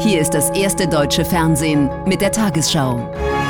Hier ist das erste deutsche Fernsehen mit der Tagesschau.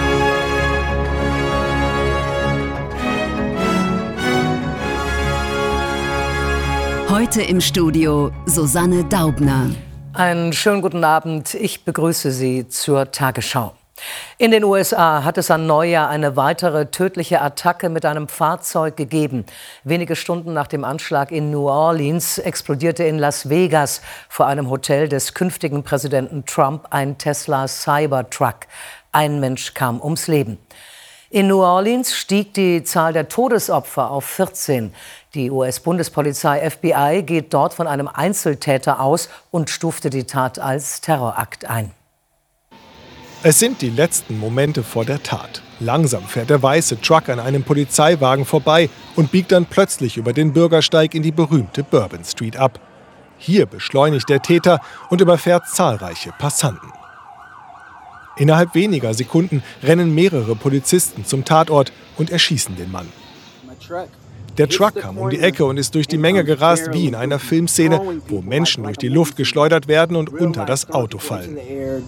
Heute im Studio Susanne Daubner. Einen schönen guten Abend. Ich begrüße Sie zur Tagesschau. In den USA hat es an Neujahr eine weitere tödliche Attacke mit einem Fahrzeug gegeben. Wenige Stunden nach dem Anschlag in New Orleans explodierte in Las Vegas vor einem Hotel des künftigen Präsidenten Trump ein Tesla Cybertruck. Ein Mensch kam ums Leben. In New Orleans stieg die Zahl der Todesopfer auf 14. Die US-Bundespolizei FBI geht dort von einem Einzeltäter aus und stufte die Tat als Terrorakt ein. Es sind die letzten Momente vor der Tat. Langsam fährt der weiße Truck an einem Polizeiwagen vorbei und biegt dann plötzlich über den Bürgersteig in die berühmte Bourbon Street ab. Hier beschleunigt der Täter und überfährt zahlreiche Passanten. Innerhalb weniger Sekunden rennen mehrere Polizisten zum Tatort und erschießen den Mann. Der Truck kam um die Ecke und ist durch die Menge gerast wie in einer Filmszene, wo Menschen durch die Luft geschleudert werden und unter das Auto fallen.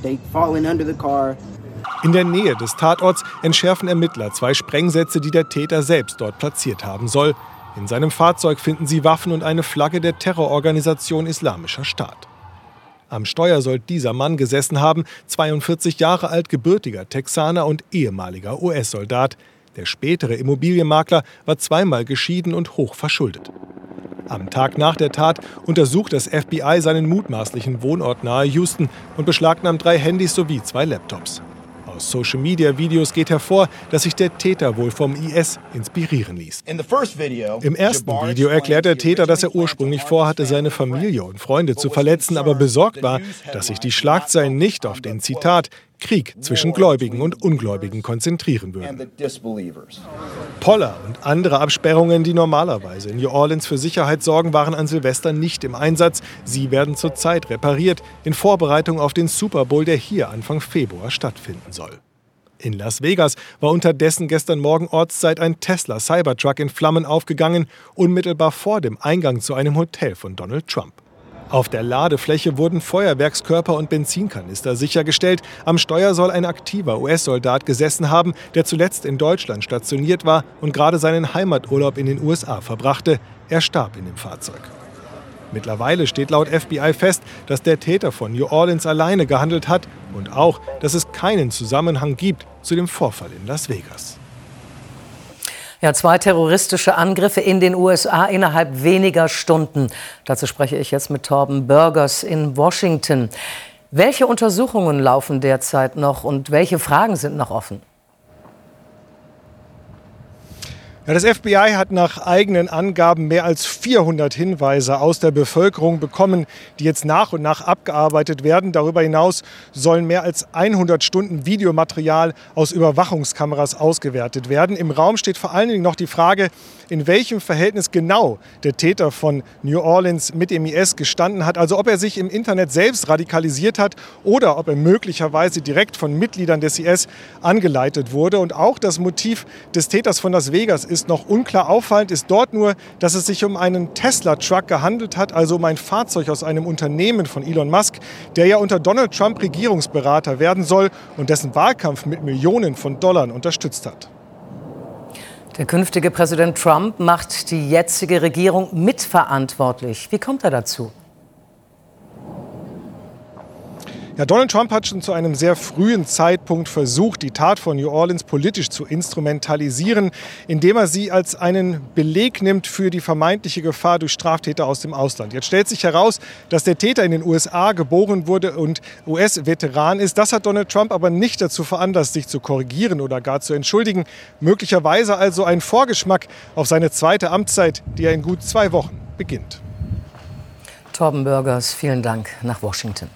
In der Nähe des Tatorts entschärfen Ermittler 2 Sprengsätze, die der Täter selbst dort platziert haben soll. In seinem Fahrzeug finden sie Waffen und eine Flagge der Terrororganisation Islamischer Staat. Am Steuer soll dieser Mann gesessen haben, 42 Jahre alt, gebürtiger Texaner und ehemaliger US-Soldat. Der spätere Immobilienmakler war 2-mal geschieden und hoch verschuldet. Am Tag nach der Tat untersucht das FBI seinen mutmaßlichen Wohnort nahe Houston und beschlagnahmt 3 Handys sowie 2 Laptops. Aus Social-Media-Videos geht hervor, dass sich der Täter wohl vom IS inspirieren ließ. Im ersten Video erklärt der Täter, dass er ursprünglich vorhatte, seine Familie und Freunde zu verletzen, aber besorgt war, dass sich die Schlagzeilen nicht auf den, Zitat, Krieg zwischen Gläubigen und Ungläubigen konzentrieren würden. Poller und andere Absperrungen, die normalerweise in New Orleans für Sicherheit sorgen, waren an Silvester nicht im Einsatz. Sie werden zurzeit repariert, in Vorbereitung auf den Super Bowl, der hier Anfang Februar stattfinden soll. In Las Vegas war unterdessen gestern Morgen Ortszeit ein Tesla Cybertruck in Flammen aufgegangen, unmittelbar vor dem Eingang zu einem Hotel von Donald Trump. Auf der Ladefläche wurden Feuerwerkskörper und Benzinkanister sichergestellt. Am Steuer soll ein aktiver US-Soldat gesessen haben, der zuletzt in Deutschland stationiert war und gerade seinen Heimaturlaub in den USA verbrachte. Er starb in dem Fahrzeug. Mittlerweile steht laut FBI fest, dass der Täter von New Orleans alleine gehandelt hat und auch, dass es keinen Zusammenhang gibt zu dem Vorfall in Las Vegas. Ja, 2 terroristische Angriffe in den USA innerhalb weniger Stunden. Dazu spreche ich jetzt mit Torben Burgers in Washington. Welche Untersuchungen laufen derzeit noch und welche Fragen sind noch offen? Ja, das FBI hat nach eigenen Angaben mehr als 400 Hinweise aus der Bevölkerung bekommen, die jetzt nach und nach abgearbeitet werden. Darüber hinaus sollen mehr als 100 Stunden Videomaterial aus Überwachungskameras ausgewertet werden. Im Raum steht vor allen Dingen noch die Frage, in welchem Verhältnis genau der Täter von New Orleans mit dem IS gestanden hat. Also ob er sich im Internet selbst radikalisiert hat oder ob er möglicherweise direkt von Mitgliedern des IS angeleitet wurde. Und auch das Motiv des Täters von Las Vegas ist noch unklar. Auffallend ist dort nur, dass es sich um einen Tesla-Truck gehandelt hat, also um ein Fahrzeug aus einem Unternehmen von Elon Musk, der ja unter Donald Trump Regierungsberater werden soll und dessen Wahlkampf mit Millionen von Dollar unterstützt hat. Der künftige Präsident Trump macht die jetzige Regierung mitverantwortlich. Wie kommt er dazu? Ja, Donald Trump hat schon zu einem sehr frühen Zeitpunkt versucht, die Tat von New Orleans politisch zu instrumentalisieren, indem er sie als einen Beleg nimmt für die vermeintliche Gefahr durch Straftäter aus dem Ausland. Jetzt stellt sich heraus, dass der Täter in den USA geboren wurde und US-Veteran ist. Das hat Donald Trump aber nicht dazu veranlasst, sich zu korrigieren oder gar zu entschuldigen. Möglicherweise also ein Vorgeschmack auf seine zweite Amtszeit, die er in gut 2 Wochen beginnt. Torben Burgers, vielen Dank nach Washington.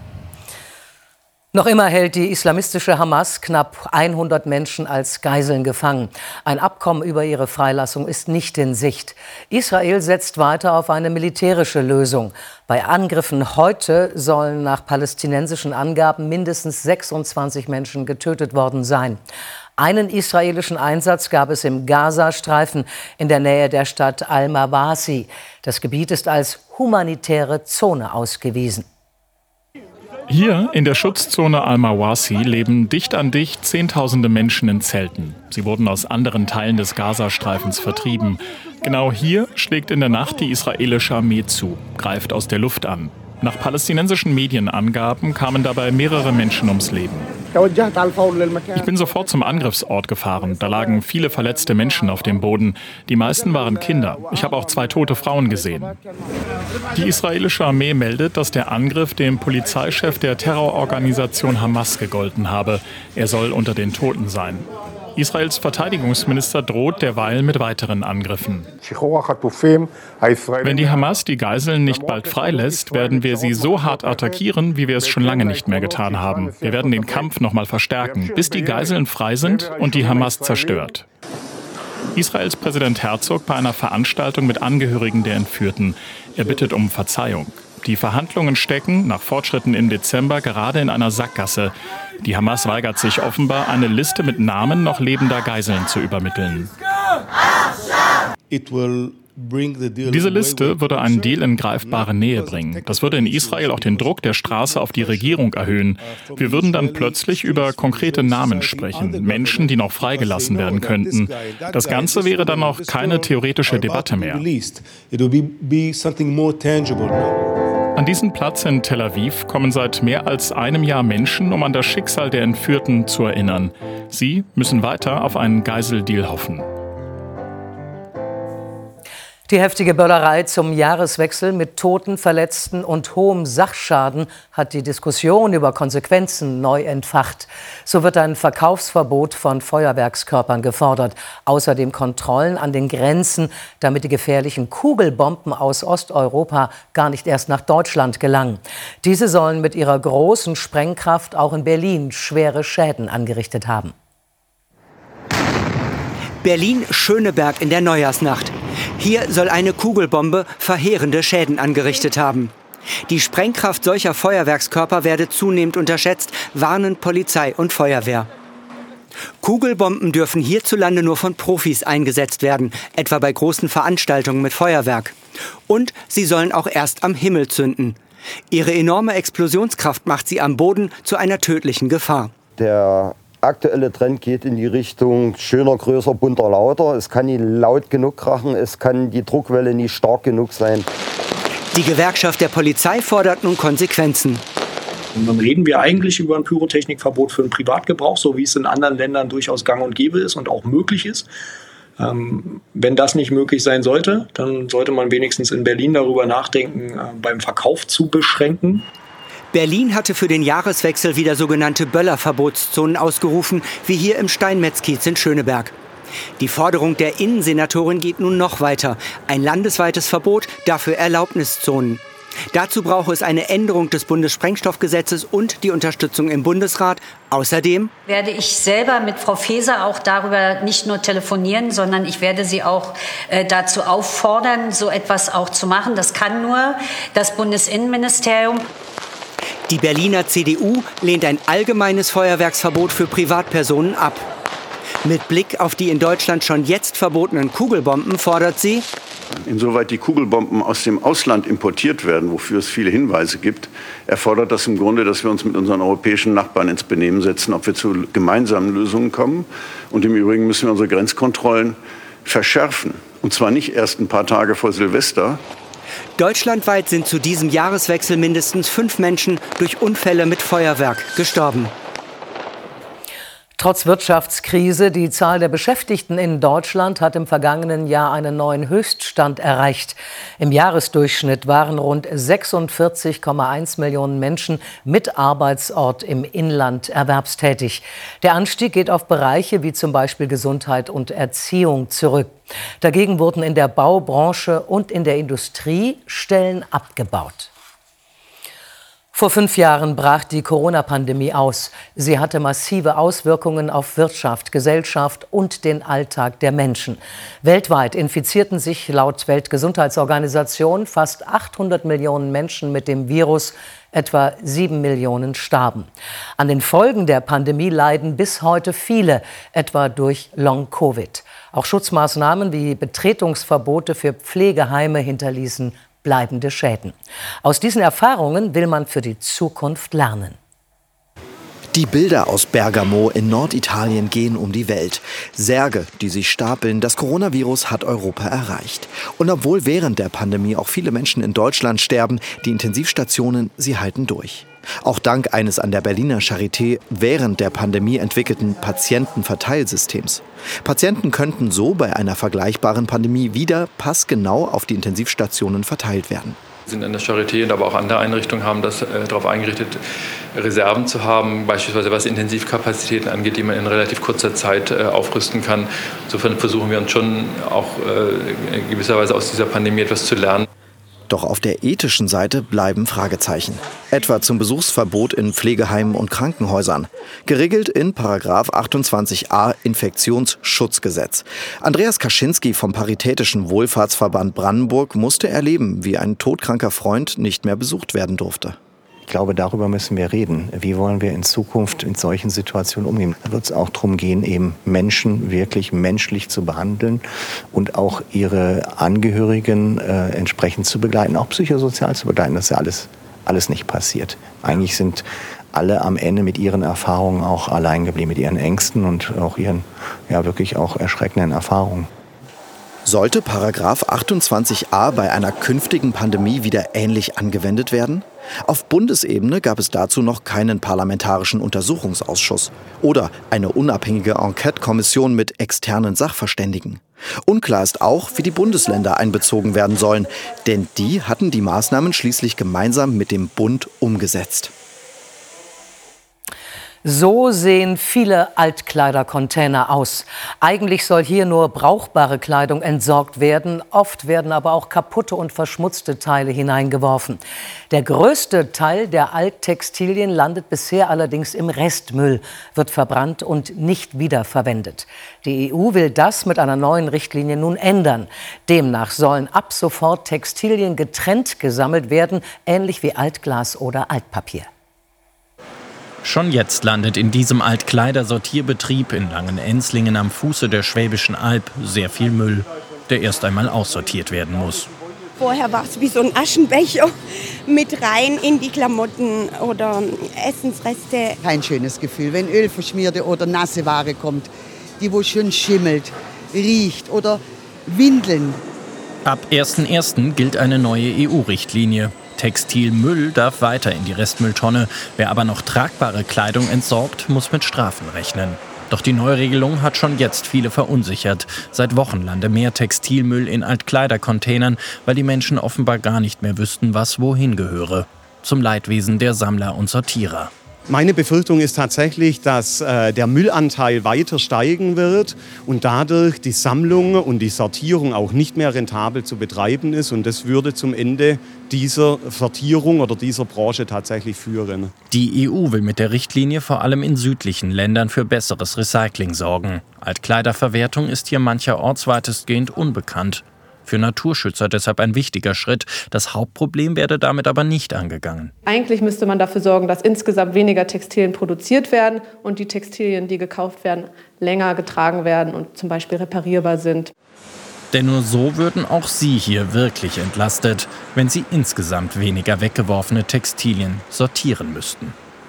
Noch immer hält die islamistische Hamas knapp 100 Menschen als Geiseln gefangen. Ein Abkommen über ihre Freilassung ist nicht in Sicht. Israel setzt weiter auf eine militärische Lösung. Bei Angriffen heute sollen nach palästinensischen Angaben mindestens 26 Menschen getötet worden sein. Einen israelischen Einsatz gab es im Gazastreifen in der Nähe der Stadt Al-Mawasi. Das Gebiet ist als humanitäre Zone ausgewiesen. Hier in der Schutzzone Al-Mawasi leben dicht an dicht Zehntausende Menschen in Zelten. Sie wurden aus anderen Teilen des Gazastreifens vertrieben. Genau hier schlägt in der Nacht die israelische Armee zu, greift aus der Luft an. Nach palästinensischen Medienangaben kamen dabei mehrere Menschen ums Leben. Ich bin sofort zum Angriffsort gefahren. Da lagen viele verletzte Menschen auf dem Boden. Die meisten waren Kinder. Ich habe auch 2 tote Frauen gesehen. Die israelische Armee meldet, dass der Angriff dem Polizeichef der Terrororganisation Hamas gegolten habe. Er soll unter den Toten sein. Israels Verteidigungsminister droht derweil mit weiteren Angriffen. Wenn die Hamas die Geiseln nicht bald freilässt, werden wir sie so hart attackieren, wie wir es schon lange nicht mehr getan haben. Wir werden den Kampf noch mal verstärken, bis die Geiseln frei sind und die Hamas zerstört. Israels Präsident Herzog bei einer Veranstaltung mit Angehörigen der Entführten. Er bittet um Verzeihung. Die Verhandlungen stecken, nach Fortschritten im Dezember, gerade in einer Sackgasse. Die Hamas weigert sich offenbar, eine Liste mit Namen noch lebender Geiseln zu übermitteln. Diese Liste würde einen Deal in greifbare Nähe bringen. Das würde in Israel auch den Druck der Straße auf die Regierung erhöhen. Wir würden dann plötzlich über konkrete Namen sprechen, Menschen, die noch freigelassen werden könnten. Das Ganze wäre dann auch keine theoretische Debatte mehr. An diesen Platz in Tel Aviv kommen seit mehr als einem Jahr Menschen, um an das Schicksal der Entführten zu erinnern. Sie müssen weiter auf einen Geiseldeal hoffen. Die heftige Böllerei zum Jahreswechsel mit Toten, Verletzten und hohem Sachschaden hat die Diskussion über Konsequenzen neu entfacht. So wird ein Verkaufsverbot von Feuerwerkskörpern gefordert. Außerdem Kontrollen an den Grenzen, damit die gefährlichen Kugelbomben aus Osteuropa gar nicht erst nach Deutschland gelangen. Diese sollen mit ihrer großen Sprengkraft auch in Berlin schwere Schäden angerichtet haben. Berlin-Schöneberg in der Neujahrsnacht. Hier soll eine Kugelbombe verheerende Schäden angerichtet haben. Die Sprengkraft solcher Feuerwerkskörper werde zunehmend unterschätzt, warnen Polizei und Feuerwehr. Kugelbomben dürfen hierzulande nur von Profis eingesetzt werden, etwa bei großen Veranstaltungen mit Feuerwerk. Und sie sollen auch erst am Himmel zünden. Ihre enorme Explosionskraft macht sie am Boden zu einer tödlichen Gefahr. Der aktuelle Trend geht in die Richtung schöner, größer, bunter, lauter. Es kann nie laut genug krachen, es kann die Druckwelle nie stark genug sein. Die Gewerkschaft der Polizei fordert nun Konsequenzen. Und dann reden wir eigentlich über ein Pyrotechnikverbot für den Privatgebrauch, so wie es in anderen Ländern durchaus gang und gäbe ist und auch möglich ist. Wenn das nicht möglich sein sollte, dann sollte man wenigstens in Berlin darüber nachdenken, beim Verkauf zu beschränken. Berlin hatte für den Jahreswechsel wieder sogenannte Böllerverbotszonen ausgerufen, wie hier im Steinmetzkiez in Schöneberg. Die Forderung der Innensenatorin geht nun noch weiter. Ein landesweites Verbot, dafür Erlaubniszonen. Dazu brauche es eine Änderung des Bundessprengstoffgesetzes und die Unterstützung im Bundesrat. Außerdem werde ich selber mit Frau Faeser auch darüber nicht nur telefonieren, sondern ich werde sie auch dazu auffordern, so etwas auch zu machen. Das kann nur das Bundesinnenministerium. Die Berliner CDU lehnt ein allgemeines Feuerwerksverbot für Privatpersonen ab. Mit Blick auf die in Deutschland schon jetzt verbotenen Kugelbomben fordert sie: Insoweit die Kugelbomben aus dem Ausland importiert werden, wofür es viele Hinweise gibt, erfordert das im Grunde, dass wir uns mit unseren europäischen Nachbarn ins Benehmen setzen, ob wir zu gemeinsamen Lösungen kommen. Und im Übrigen müssen wir unsere Grenzkontrollen verschärfen. Und zwar nicht erst ein paar Tage vor Silvester. Deutschlandweit sind zu diesem Jahreswechsel mindestens 5 Menschen durch Unfälle mit Feuerwerk gestorben. Trotz Wirtschaftskrise, die Zahl der Beschäftigten in Deutschland hat im vergangenen Jahr einen neuen Höchststand erreicht. Im Jahresdurchschnitt waren rund 46,1 Millionen Menschen mit Arbeitsort im Inland erwerbstätig. Der Anstieg geht auf Bereiche wie zum Beispiel Gesundheit und Erziehung zurück. Dagegen wurden in der Baubranche und in der Industrie Stellen abgebaut. Vor 5 Jahren brach die Corona-Pandemie aus. Sie hatte massive Auswirkungen auf Wirtschaft, Gesellschaft und den Alltag der Menschen. Weltweit infizierten sich laut Weltgesundheitsorganisation fast 800 Millionen Menschen mit dem Virus. Etwa 7 Millionen starben. An den Folgen der Pandemie leiden bis heute viele, etwa durch Long-Covid. Auch Schutzmaßnahmen wie Betretungsverbote für Pflegeheime hinterließen bleibende Schäden. Aus diesen Erfahrungen will man für die Zukunft lernen. Die Bilder aus Bergamo in Norditalien gehen um die Welt. Särge, die sich stapeln. Das Coronavirus hat Europa erreicht. Und obwohl während der Pandemie auch viele Menschen in Deutschland sterben, die Intensivstationen, sie halten durch. Auch dank eines an der Berliner Charité während der Pandemie entwickelten Patientenverteilsystems. Patienten könnten so bei einer vergleichbaren Pandemie wieder passgenau auf die Intensivstationen verteilt werden. Wir sind an der Charité und aber auch andere Einrichtungen haben das darauf eingerichtet, Reserven zu haben, beispielsweise was Intensivkapazitäten angeht, die man in relativ kurzer Zeit aufrüsten kann. Insofern versuchen wir uns schon auch gewisserweise aus dieser Pandemie etwas zu lernen. Doch auf der ethischen Seite bleiben Fragezeichen. Etwa zum Besuchsverbot in Pflegeheimen und Krankenhäusern. Geregelt in § 28a Infektionsschutzgesetz. Andreas Kaczynski vom Paritätischen Wohlfahrtsverband Brandenburg musste erleben, wie ein todkranker Freund nicht mehr besucht werden durfte. Ich glaube, darüber müssen wir reden. Wie wollen wir in Zukunft in solchen Situationen umgehen? Da wird es auch darum gehen, eben Menschen wirklich menschlich zu behandeln und auch ihre Angehörigen entsprechend zu begleiten, auch psychosozial zu begleiten. Das ist ja alles nicht passiert. Eigentlich sind alle am Ende mit ihren Erfahrungen auch allein geblieben, mit ihren Ängsten und auch ihren wirklich auch erschreckenden Erfahrungen. Sollte § 28a bei einer künftigen Pandemie wieder ähnlich angewendet werden? Auf Bundesebene gab es dazu noch keinen parlamentarischen Untersuchungsausschuss oder eine unabhängige Enquete-Kommission mit externen Sachverständigen. Unklar ist auch, wie die Bundesländer einbezogen werden sollen, denn die hatten die Maßnahmen schließlich gemeinsam mit dem Bund umgesetzt. So sehen viele Altkleidercontainer aus. Eigentlich soll hier nur brauchbare Kleidung entsorgt werden. Oft werden aber auch kaputte und verschmutzte Teile hineingeworfen. Der größte Teil der Alttextilien landet bisher allerdings im Restmüll, wird verbrannt und nicht wiederverwendet. Die EU will das mit einer neuen Richtlinie nun ändern. Demnach sollen ab sofort Textilien getrennt gesammelt werden, ähnlich wie Altglas oder Altpapier. Schon jetzt landet in diesem Altkleidersortierbetrieb in Langenenzlingen am Fuße der Schwäbischen Alb sehr viel Müll, der erst einmal aussortiert werden muss. Vorher war es wie so ein Aschenbecher mit rein in die Klamotten oder Essensreste. Kein schönes Gefühl, wenn ölverschmierte oder nasse Ware kommt, die wo schon schimmelt, riecht oder Windeln. Ab 1.1. gilt eine neue EU-Richtlinie. Textilmüll darf weiter in die Restmülltonne. Wer aber noch tragbare Kleidung entsorgt, muss mit Strafen rechnen. Doch die Neuregelung hat schon jetzt viele verunsichert. Seit Wochen lande mehr Textilmüll in Altkleidercontainern, weil die Menschen offenbar gar nicht mehr wüssten, was wohin gehöre. Zum Leidwesen der Sammler und Sortierer. Meine Befürchtung ist tatsächlich, dass der Müllanteil weiter steigen wird und dadurch die Sammlung und die Sortierung auch nicht mehr rentabel zu betreiben ist. Und das würde zum Ende dieser Sortierung oder dieser Branche tatsächlich führen. Die EU will mit der Richtlinie vor allem in südlichen Ländern für besseres Recycling sorgen. Altkleiderverwertung ist hier mancherorts weitestgehend unbekannt. Für Naturschützer deshalb ein wichtiger Schritt. Das Hauptproblem werde damit aber nicht angegangen. Eigentlich müsste man dafür sorgen, dass insgesamt weniger Textilien produziert werden und die Textilien, die gekauft werden, länger getragen werden und zum Beispiel reparierbar sind. Denn nur so würden auch Sie hier wirklich entlastet, wenn Sie insgesamt weniger weggeworfene Textilien sortieren müssten.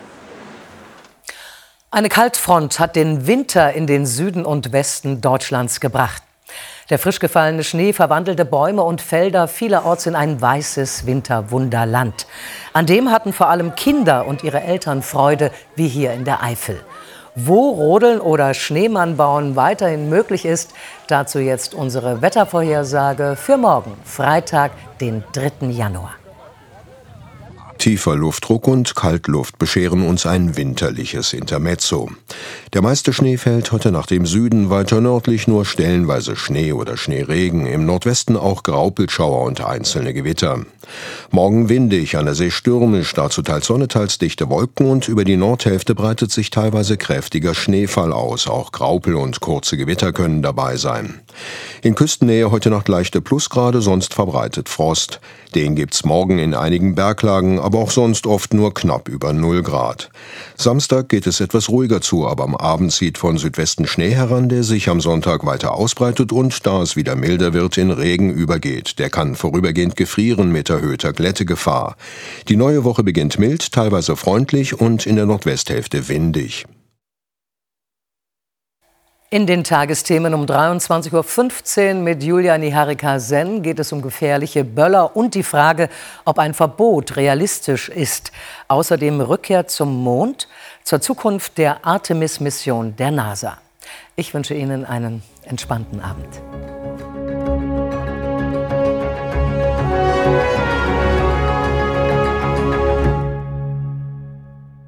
Eine Kaltfront hat den Winter in den Süden und Westen Deutschlands gebracht. Der frisch gefallene Schnee verwandelte Bäume und Felder vielerorts in ein weißes Winterwunderland. An dem hatten vor allem Kinder und ihre Eltern Freude, wie hier in der Eifel. Wo Rodeln oder Schneemann bauen weiterhin möglich ist, dazu jetzt unsere Wettervorhersage für morgen, Freitag, den 3. Januar. Tiefer Luftdruck und Kaltluft bescheren uns ein winterliches Intermezzo. Der meiste Schnee fällt heute Nacht im Süden, weiter nördlich nur stellenweise Schnee oder Schneeregen, im Nordwesten auch Graupelschauer und einzelne Gewitter. Morgen windig, an der See stürmisch, dazu teils Sonne, teils dichte Wolken und über die Nordhälfte breitet sich teilweise kräftiger Schneefall aus, auch Graupel und kurze Gewitter können dabei sein. In Küstennähe heute Nacht leichte Plusgrade, sonst verbreitet Frost. Den gibt's morgen in einigen Berglagen, aber auch sonst oft nur knapp über 0 Grad. Samstag geht es etwas ruhiger zu, aber am Abend zieht von Südwesten Schnee heran, der sich am Sonntag weiter ausbreitet und, da es wieder milder wird, in Regen übergeht. Der kann vorübergehend gefrieren mit erhöhter Glättegefahr. Die neue Woche beginnt mild, teilweise freundlich und in der Nordwesthälfte windig. In den Tagesthemen um 23:15 Uhr mit Julia Niharika-Sen geht es um gefährliche Böller und die Frage, ob ein Verbot realistisch ist. Außerdem Rückkehr zum Mond, zur Zukunft der Artemis-Mission der NASA. Ich wünsche Ihnen einen entspannten Abend.